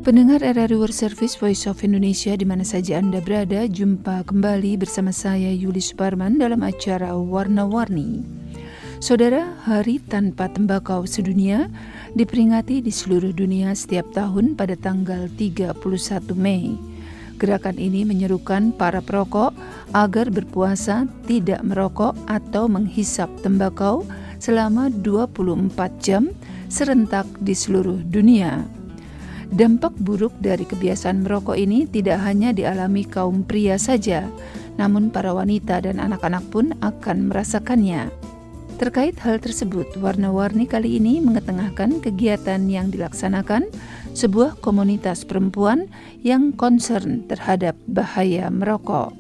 Pendengar RRI World Service Voice of Indonesia di mana saja Anda berada, jumpa kembali bersama saya Yuli Suparman dalam acara Warna-Warni. Saudara, Hari Tanpa Tembakau Sedunia diperingati di seluruh dunia setiap tahun pada tanggal 31 Mei. Gerakan ini menyerukan para perokok agar berpuasa tidak merokok atau menghisap tembakau selama 24 jam serentak di seluruh dunia. Dampak buruk dari kebiasaan merokok ini tidak hanya dialami kaum pria saja, namun para wanita dan anak-anak pun akan merasakannya. Terkait hal tersebut, Warna-Warni kali ini mengetengahkan kegiatan yang dilaksanakan sebuah komunitas perempuan yang concern terhadap bahaya merokok.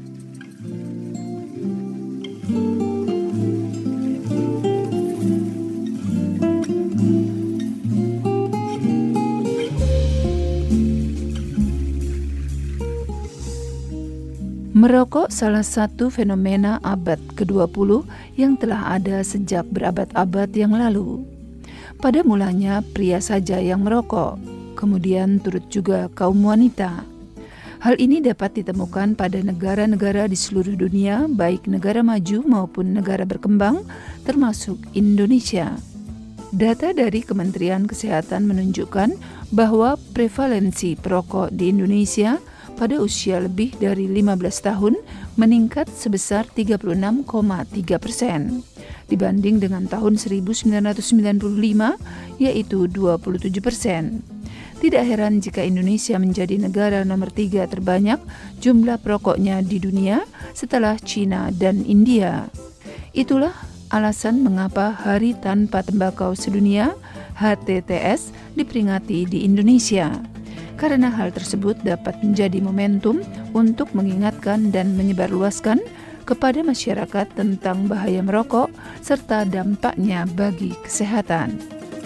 Merokok salah satu fenomena abad ke-20 yang telah ada sejak berabad-abad yang lalu. Pada mulanya pria saja yang merokok, kemudian turut juga kaum wanita. Hal ini dapat ditemukan pada negara-negara di seluruh dunia, baik negara maju maupun negara berkembang, termasuk Indonesia. Data dari Kementerian Kesehatan menunjukkan bahwa prevalensi perokok di Indonesia pada usia lebih dari 15 tahun meningkat sebesar 36,3% dibanding dengan tahun 1995, yaitu 27%. Tidak heran jika Indonesia menjadi negara nomor 3 terbanyak jumlah perokoknya di dunia setelah China dan India. Itulah alasan mengapa Hari Tanpa Tembakau Sedunia (HTTS) diperingati di Indonesia. Karena hal tersebut dapat menjadi momentum untuk mengingatkan dan menyebarluaskan kepada masyarakat tentang bahaya merokok serta dampaknya bagi kesehatan.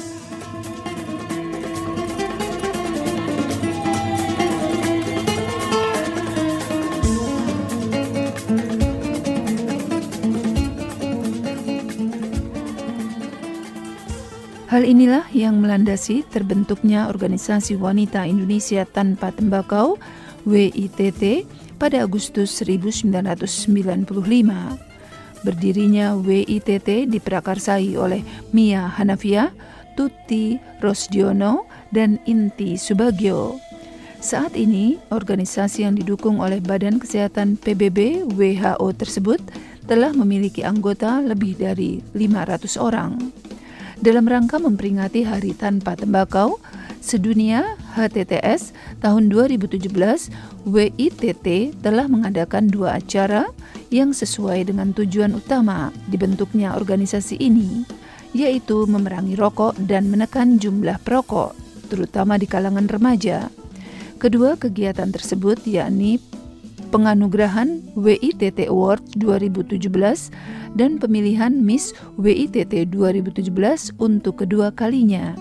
Hal inilah yang melandasi terbentuknya Organisasi Wanita Indonesia Tanpa Tembakau (WITT) pada Agustus 1995. Berdirinya WITT diprakarsai oleh Mia Hanafia, Tuti Rosdiono, dan Inti Subagio. Saat ini, organisasi yang didukung oleh Badan Kesehatan PBB WHO tersebut telah memiliki anggota lebih dari 500 orang. Dalam rangka memperingati Hari Tanpa Tembakau Sedunia (HTTS) tahun 2017, WITT telah mengadakan 2 acara yang sesuai dengan tujuan utama dibentuknya organisasi ini, yaitu memerangi rokok dan menekan jumlah perokok, terutama di kalangan remaja. Kedua kegiatan tersebut yakni penganugerahan WITT Award 2017 dan pemilihan Miss WITT 2017 untuk kedua kalinya.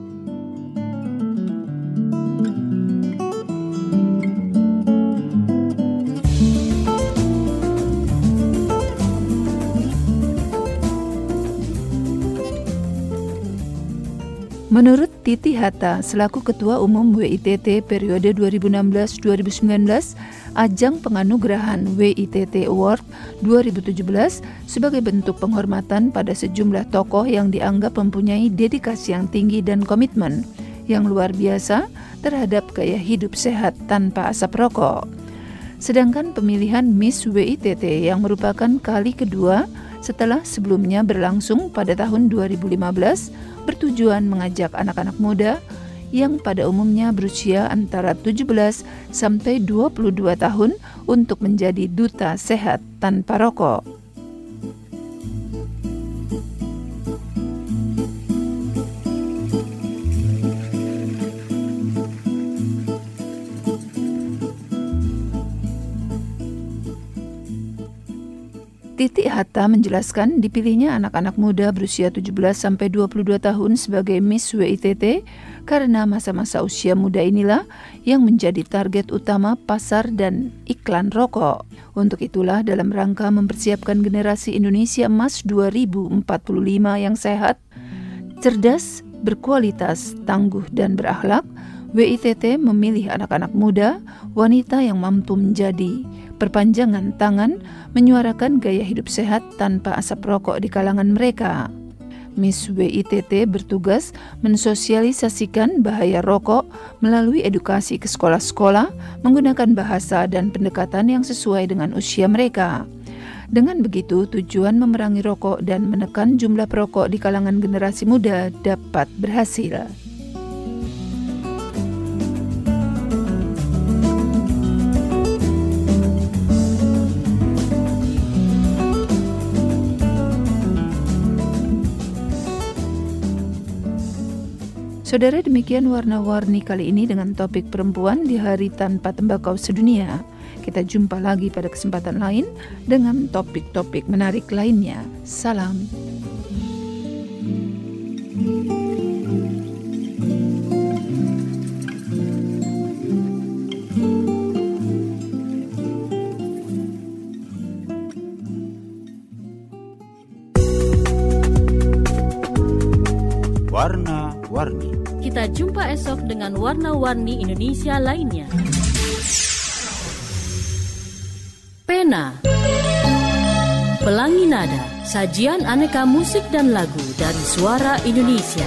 Menurut Titi Hatta, selaku Ketua Umum WITT periode 2016-2019, ajang penganugerahan WITT Award 2017 sebagai bentuk penghormatan pada sejumlah tokoh yang dianggap mempunyai dedikasi yang tinggi dan komitmen yang luar biasa terhadap gaya hidup sehat tanpa asap rokok. Sedangkan pemilihan Miss WITT yang merupakan kali kedua setelah sebelumnya berlangsung pada tahun 2015 bertujuan mengajak anak-anak muda yang pada umumnya berusia antara 17 sampai 22 tahun untuk menjadi duta sehat tanpa rokok. Titi Hatta menjelaskan dipilihnya anak-anak muda berusia 17-22 tahun sebagai Miss WITT karena masa-masa usia muda inilah yang menjadi target utama pasar dan iklan rokok. Untuk itulah dalam rangka mempersiapkan generasi Indonesia Emas 2045 yang sehat, cerdas, berkualitas, tangguh, dan berakhlak, WITT memilih anak-anak muda, wanita yang mampu menjadi perpanjangan tangan, menyuarakan gaya hidup sehat tanpa asap rokok di kalangan mereka. Miss WITT bertugas mensosialisasikan bahaya rokok melalui edukasi ke sekolah-sekolah menggunakan bahasa dan pendekatan yang sesuai dengan usia mereka. Dengan begitu, tujuan memerangi rokok dan menekan jumlah perokok di kalangan generasi muda dapat berhasil. Saudara, demikian warna-warni kali ini dengan topik perempuan di Hari Tanpa Tembakau Sedunia. Kita jumpa lagi pada kesempatan lain dengan topik-topik menarik lainnya. Salam. Warna-warni. Kita jumpa esok dengan warna-warni Indonesia lainnya. Pena, Pelangi Nada, sajian aneka musik dan lagu dari Suara Indonesia.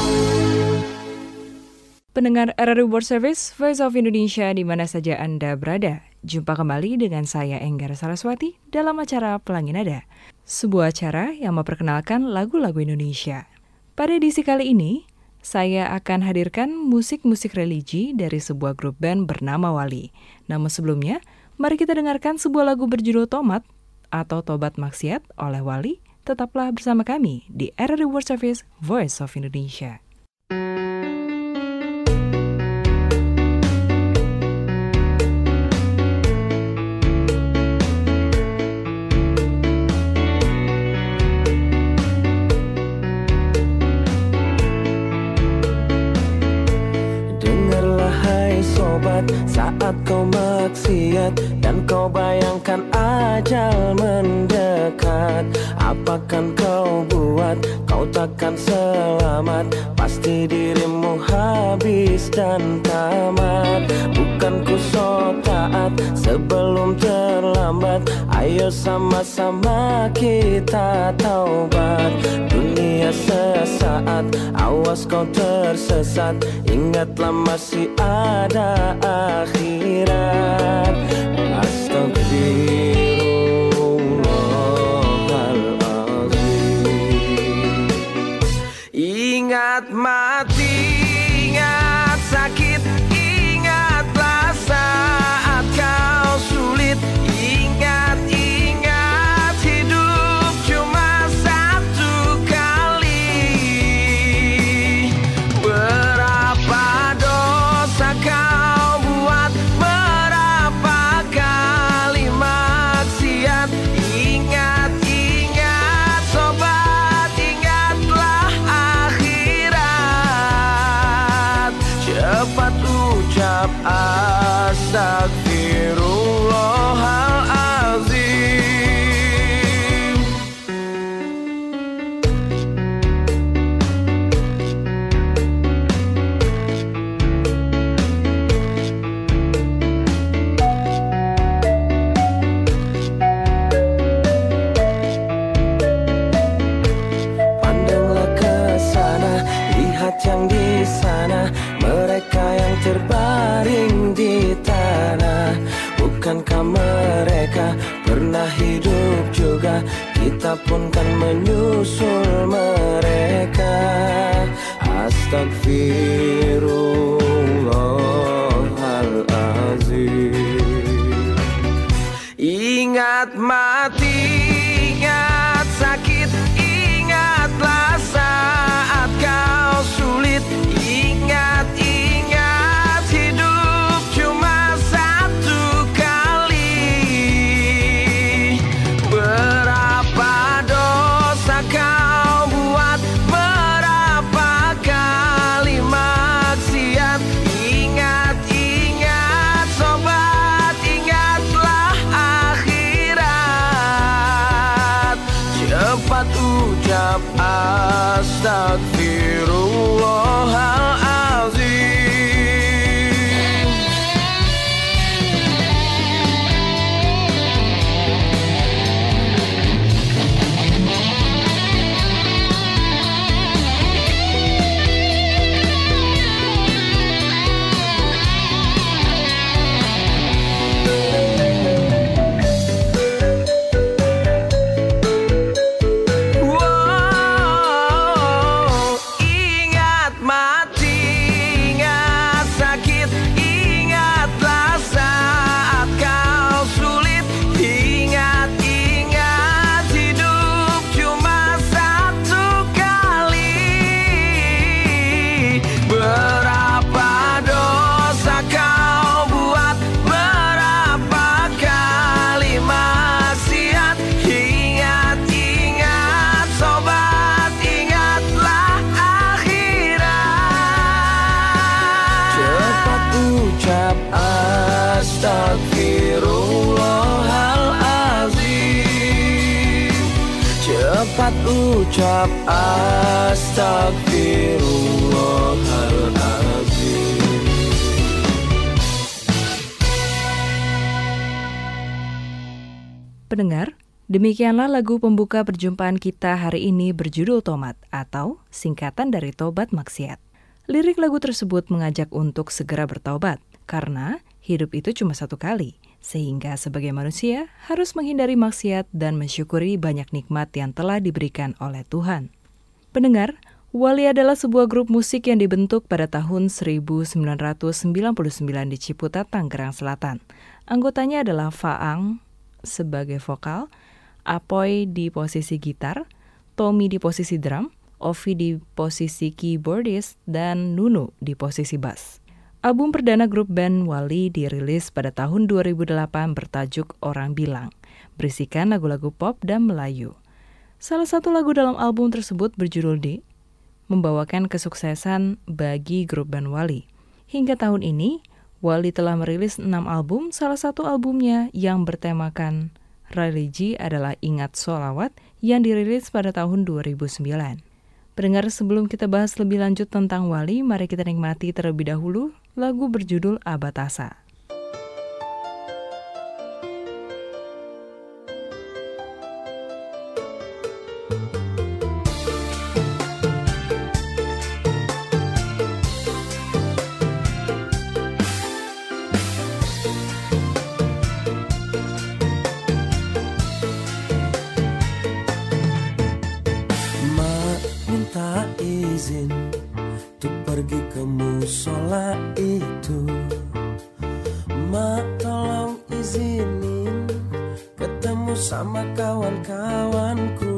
Pendengar RRI World Service, Voice of Indonesia di mana saja Anda berada. Jumpa kembali dengan saya Enggar Saraswati dalam acara Pelangi Nada, sebuah acara yang memperkenalkan lagu-lagu Indonesia. Pada edisi kali ini, saya akan hadirkan musik-musik religi dari sebuah grup band bernama Wali. Namun sebelumnya, mari kita dengarkan sebuah lagu berjudul Tomat atau Tobat Maksiat oleh Wali. Tetaplah bersama kami di RRI World Service, Voice of Indonesia. Saat kau maksiat dan kau bayangkan ajal mendekat, apakan kau buat, kau takkan selamat. Pasti dirimu habis dan tamat. Bukan ku so taat sebelum terlambat. Ayo sama-sama kita taubat. Dunia sesaat, awas kau tersesat. Ingatlah masih ada akhirat. Astagfirullahaladzim. Ingat mati, ingat sakit, ingatlah saat kau sulit. Ingat hidup cuma satu kali. Berapa dosa kau buat, berapa kali maksiat. Ingat sobat, ingatlah akhirat. Cepat ucap astagfirullahaladzim. Pandanglah ke sana, lihat yang di sana, mereka yang terbaring di tanah. Bukankah mereka pernah hidup juga? Kita pun kan menyusul mereka. Astagfirullahaladzim. Ingat mati, ingat sakit, ingatlah saat kau sulit. Ingat hidup cuma satu kali. Berapa dosa kau buat, berapa kali maksiat. Ingat sobat, ingatlah akhirat. Astagfirullahalazim. Cepat ucap astagfirullahalazim. Pendengar, demikianlah lagu pembuka perjumpaan kita hari ini berjudul Tomat atau singkatan dari Tobat Maksiat. Lirik lagu tersebut mengajak untuk segera bertaubat karena hidup itu cuma satu kali, sehingga sebagai manusia harus menghindari maksiat dan mensyukuri banyak nikmat yang telah diberikan oleh Tuhan. Pendengar, Wali adalah sebuah grup musik yang dibentuk pada tahun 1999 di Ciputat, Tangerang Selatan. Anggotanya adalah Faang sebagai vokal, Apoy di posisi gitar, Tommy di posisi drum, Ovi di posisi keyboardist, dan Nunu di posisi bass. Album perdana grup band Wali dirilis pada tahun 2008 bertajuk Orang Bilang, berisikan lagu-lagu pop dan Melayu. Salah satu lagu dalam album tersebut berjudul D, membawakan kesuksesan bagi grup band Wali. Hingga tahun ini, Wali telah merilis 6 album, salah satu albumnya yang bertemakan religi adalah Ingat Sholawat yang dirilis pada tahun 2009. Pendengar, sebelum kita bahas lebih lanjut tentang Wali, mari kita nikmati terlebih dahulu lagu berjudul Abatasa. Izin untuk pergi ke musola itu. Mak tolong izinin ketemu sama kawan-kawanku.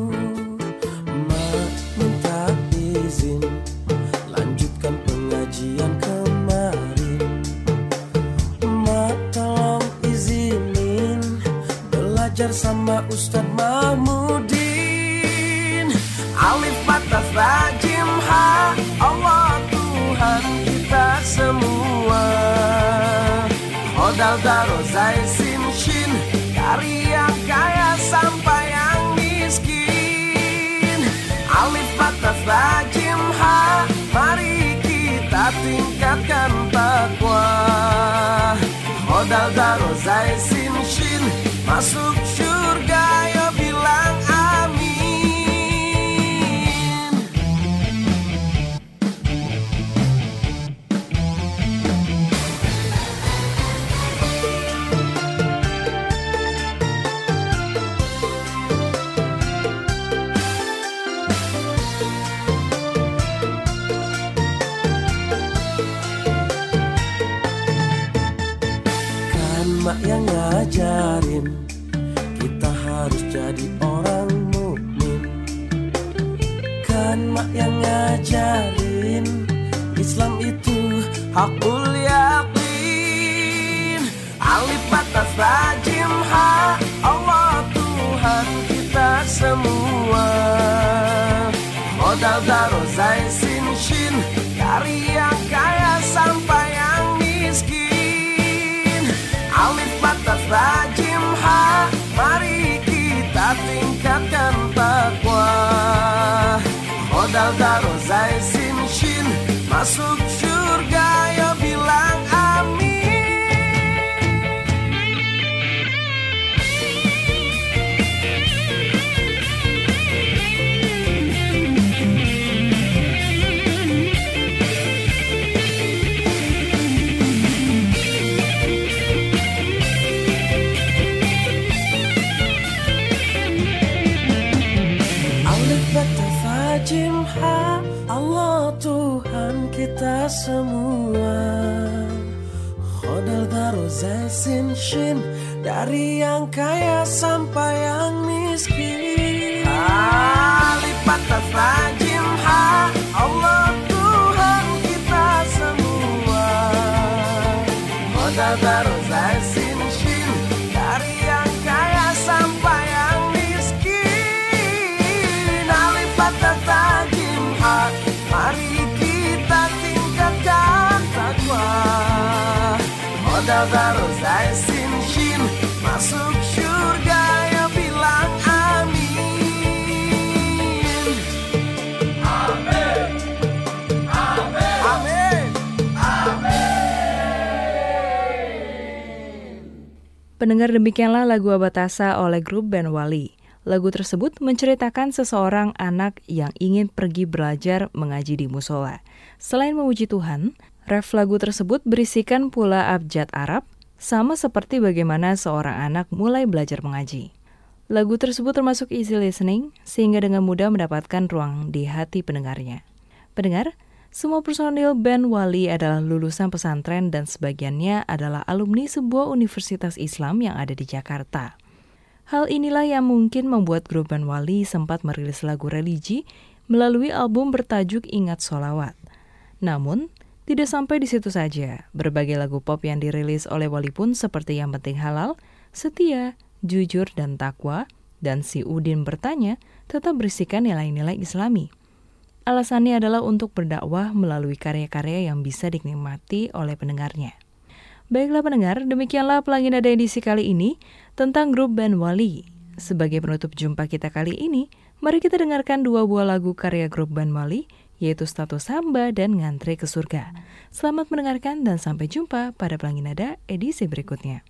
Mak minta izin lanjutkan pengajian kemarin. Mak tolong izinin belajar sama Ustadz Mahmudin. Alif batas rajim ha, Allah Tuhan kita semua. Hodal daro zai sin shin, dari yang kaya sampai yang miskin. Alif batas rajim ha, mari kita tingkatkan takwa. Hodal daro zai sin shin, masuk surga yo bilang amin. Mak yang ngajarin kita harus jadi orang mukmin. Kan mak yang ngajarin Islam itu hakul yakin. Alif batas rajim ha, Allah Tuhan kita semua. Modal daro zai sin shin, dari yang kaya sampai yang miskin. Alif batas rajim ha, mari kita tingkatkan takwa. Modal daro zai sin shin, masuk surga yo bilang amin. Jimha, Allah Tuhan kita semua. Khodal daro zai sin shin, dari yang kaya sampai yang miskin. Alif batas rajim ha, Allah Tuhan kita semua. Khodal daro zai sin shin, dari yang kaya sampai yang miskin. Alif batas rajim ha, mari kita tingkatkan takwa. Modal daro zai Hai sin shin masuk surga ya bilang amin. Amin. Amin. Amin. Pendengar, demikianlah lagu Abatasa oleh grup band Wali. Lagu tersebut menceritakan seseorang anak yang ingin pergi belajar mengaji di musola. Selain memuji Tuhan, ref lagu tersebut berisikan pula abjad Arab, sama seperti bagaimana seorang anak mulai belajar mengaji. Lagu tersebut termasuk easy listening, sehingga dengan mudah mendapatkan ruang di hati pendengarnya. Pendengar, semua personil band Wali adalah lulusan pesantren dan sebagiannya adalah alumni sebuah universitas Islam yang ada di Jakarta. Hal inilah yang mungkin membuat grup band Wali sempat merilis lagu religi melalui album bertajuk Ingat Sholawat. Namun, tidak sampai di situ saja. Berbagai lagu pop yang dirilis oleh Wali pun seperti Yang Penting Halal, Setia, Jujur, dan Takwa, dan Si Udin Bertanya tetap berisikan nilai-nilai Islami. Alasannya adalah untuk berdakwah melalui karya-karya yang bisa dinikmati oleh pendengarnya. Baiklah pendengar, demikianlah Pelangi Nada edisi kali ini tentang grup band Wali. Sebagai penutup jumpa kita kali ini, mari kita dengarkan dua buah lagu karya grup band Wali, yaitu Status Hamba dan Ngantri ke Surga. Selamat mendengarkan dan sampai jumpa pada Pelangi Nada edisi berikutnya.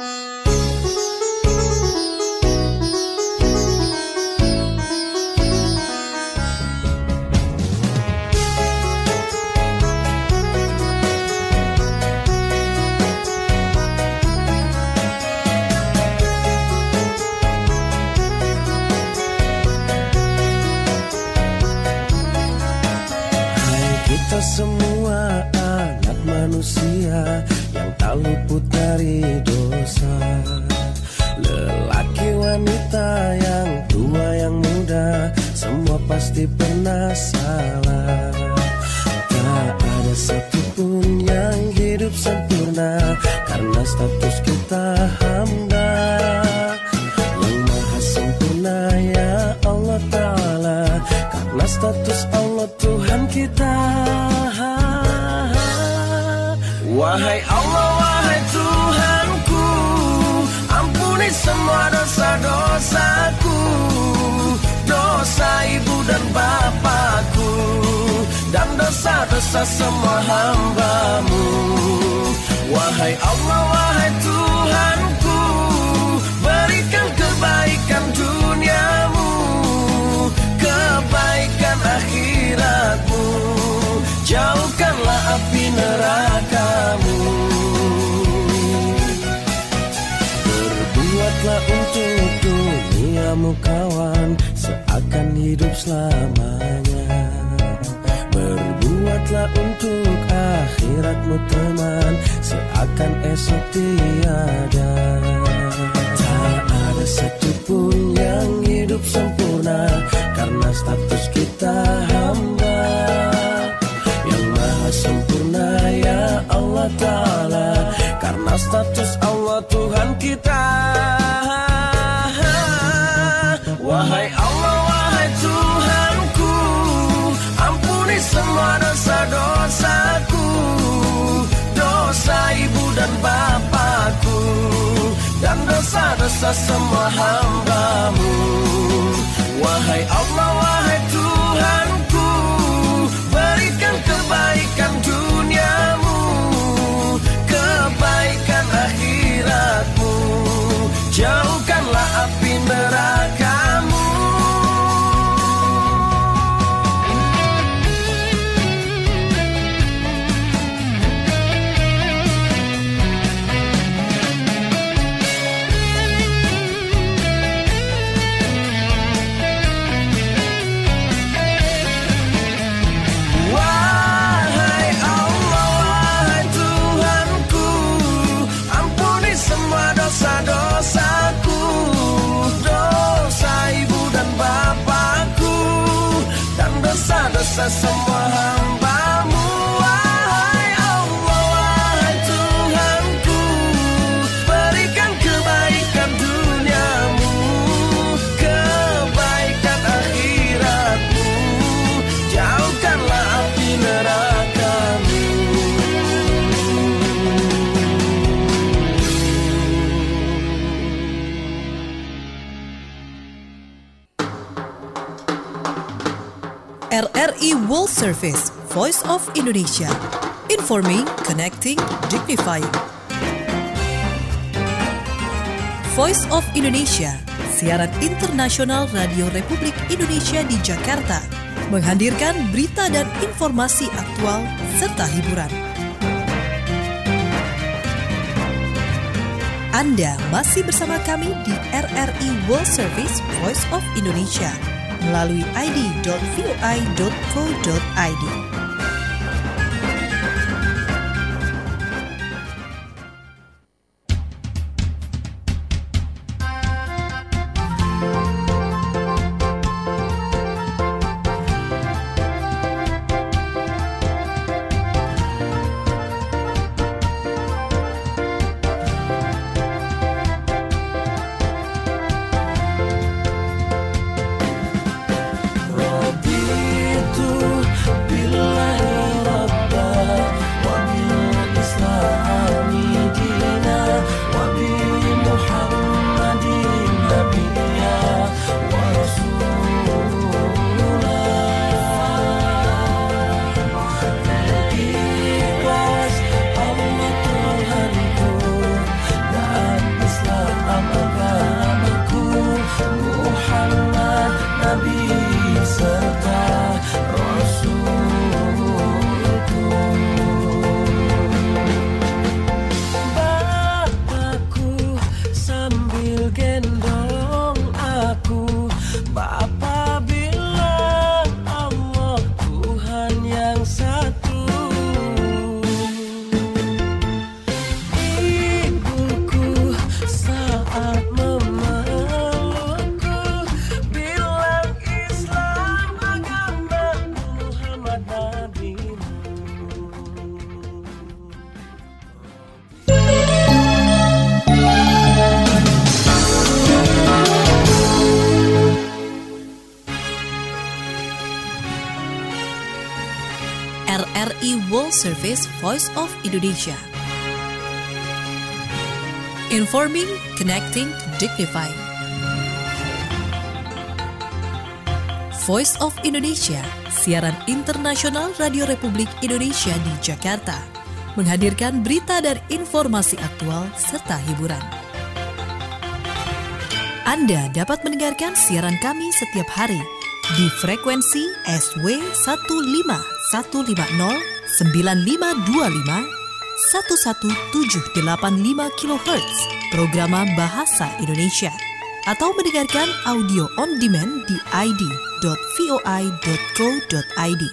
Semua anak manusia yang tak luput dari dosa, lelaki wanita yang tua yang muda, semua pasti pernah salah. Tak ada satupun yang hidup sempurna, karena status kita hamba. Yang maha sempurna ya Allah Ta'ala, karena status Allah Tuhan kita. Wahai Allah, wahai Tuhanku, ampuni semua dosa-dosaku, dosa ibu dan bapakku, dan dosa-dosa semua hamba-Mu. Wahai Allah, wahai Tuhanku, berikan kebaikan duniamu, kebaikan akhiratmu, jauhkanlah api nerakamu. Berbuatlah untuk duniamu kawan, seakan hidup selamanya. Berbuatlah untuk akhiratmu teman, seakan esok tiada. Tak ada satupun yang hidup sempurna, karena status kita hamba. Yang maha sempurna ya Allah Ta'ala, karena status Allah Tuhan kita. Wahai Allah, wahai Tuhanku, ampuni semua dosa-dosaku, dosa ibu dan bapakku, dan dosa-dosa semua hamba-Mu. Wahai Allah, wahai Tuhanku, berikan kebaikan duniamu, kebaikan akhiratmu, jauhkanlah api nerakamu. RRI World Service, Voice of Indonesia. Informing, connecting, dignifying. Voice of Indonesia, siaran internasional Radio Republik Indonesia di Jakarta, menghadirkan berita dan informasi aktual serta hiburan. Anda masih bersama kami di RRI World Service Voice of Indonesia melalui id.voi.co.id. RRI World Service Voice of Indonesia. Informing, connecting, dignifying. Voice of Indonesia, siaran internasional Radio Republik Indonesia di Jakarta, menghadirkan berita dan informasi aktual serta hiburan. Anda dapat mendengarkan siaran kami setiap hari di frekuensi SW 15150 9525 1785 kHz Programa Bahasa Indonesia, atau mendengarkan audio on demand di id.voi.co.id.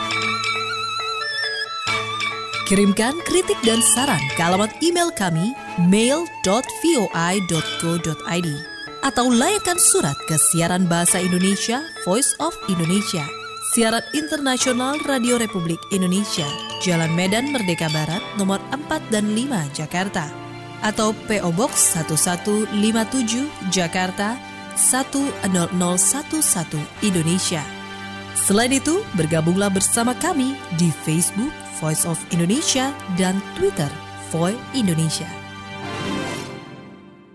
Kirimkan kritik dan saran ke alamat email kami mail.voi.co.id atau layangkan surat ke siaran Bahasa Indonesia Voice of Indonesia, siaran internasional Radio Republik Indonesia, Jalan Medan Merdeka Barat, nomor 4 dan 5, Jakarta, atau PO Box 1157, Jakarta 10011, Indonesia. Selain itu, bergabunglah bersama kami di Facebook Voice of Indonesia dan Twitter Voi Indonesia.